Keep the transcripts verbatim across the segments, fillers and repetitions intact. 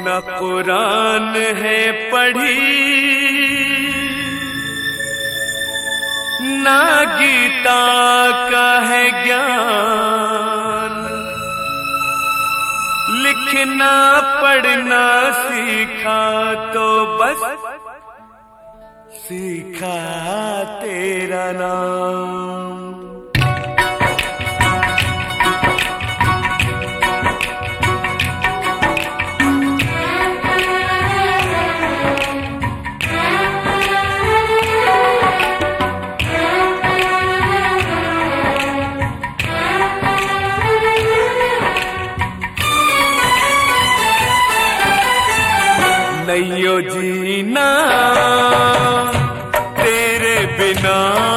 न कुरान है पढ़ी, ना गीता का है ज्ञान, लिखना पढ़ना सीखा तो बस सीखा तेरा नाम। नैयो जीना तेरे बिना,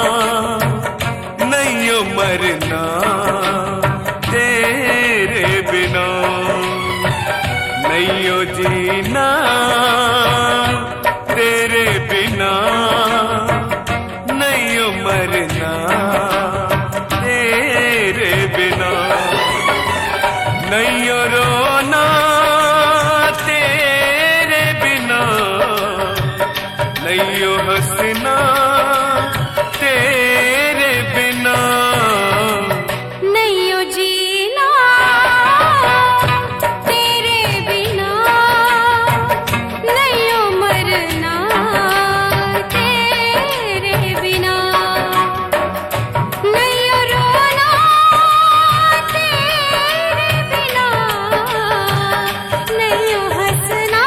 नैयो मरना तेरे बिना, नैयो जीना तेरे बिना, नैयो मरना तेरे बिना, नैयो रोना नैयो हंसना तेरे बिना, नैयो जीना तेरे बिना, नैयो मरना तेरे बिना, नैयो रोना तेरे बिना, नैयो हंसना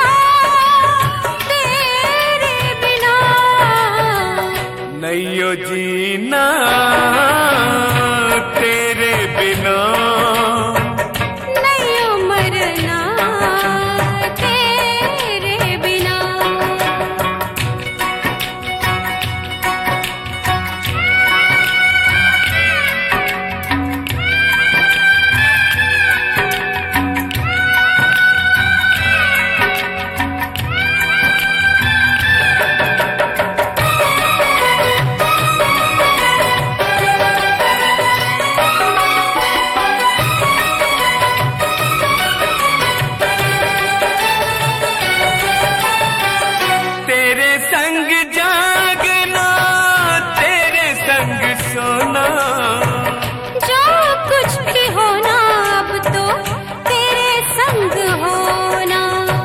नैयो जीना तेरे बिना, नैयो मरना तेरे बिना। संग जागना तेरे संग सोना, जो कुछ भी होना अब तो तेरे संग होना,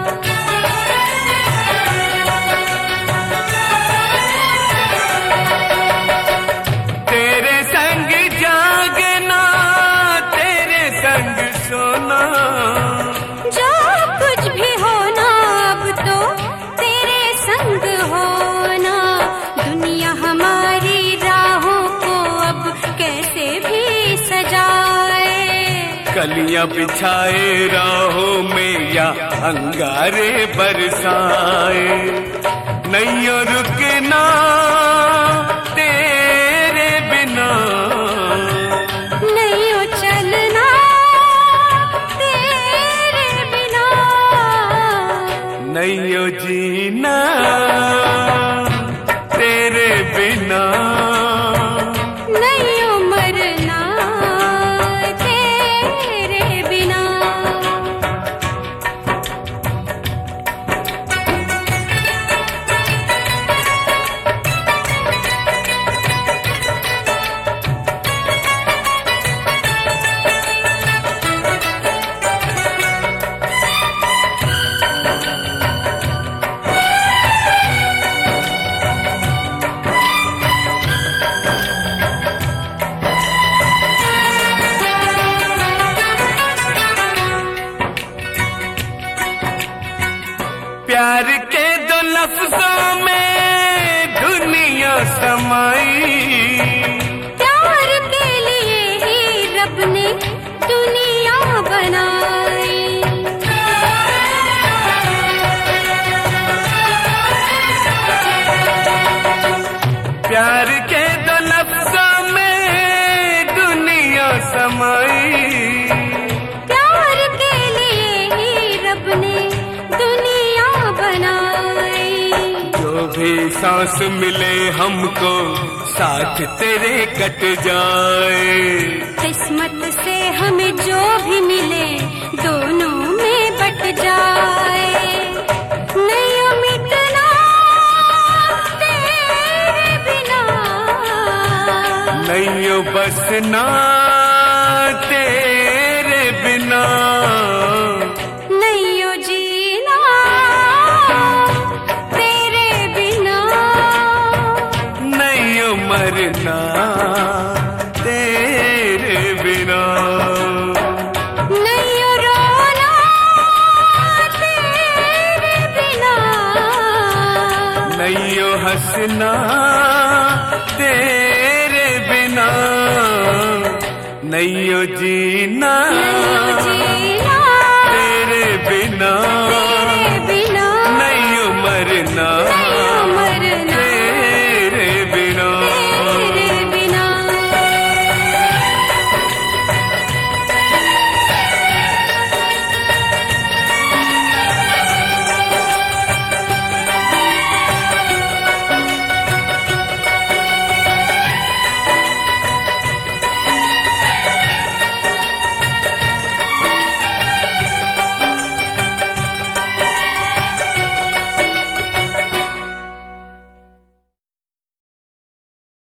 तेरे संग जागना तेरे संग सोना, जो कुछ भी होना अब तो तेरे संग होना। दुनिया हमारी राहों को अब कैसे भी सजाए, कलियां बिछाए राहों में या अंगारे बरसाए, नैयो रुकना तेरे बिना, नैयो चलना तेरे बिना, नैयो जीना तेरे बिना, नैयो मरना तेरे बिना। प्यार के दो लफ्जों में दुनिया समाई, प्यार के लिए ही रब ने दुनिया बनाई, प्यार के दो लफ्जों में दुनिया समाई, प्यार के लिए ही रब ने दुनिया बनाई। जो भी सांस मिले हमको साथ तेरे कट जाए, किस्मत से हमें जो भी मिले दोनों में बट जाए। हंसना तेरे बिना, नहीं ओ जीना तेरे बिना, नहीं ओ मरना तेरे बिना, नहीं ओ रोना तेरे बिना, नहीं ओ हंसना तेरे बिना, नहीं ओ जीना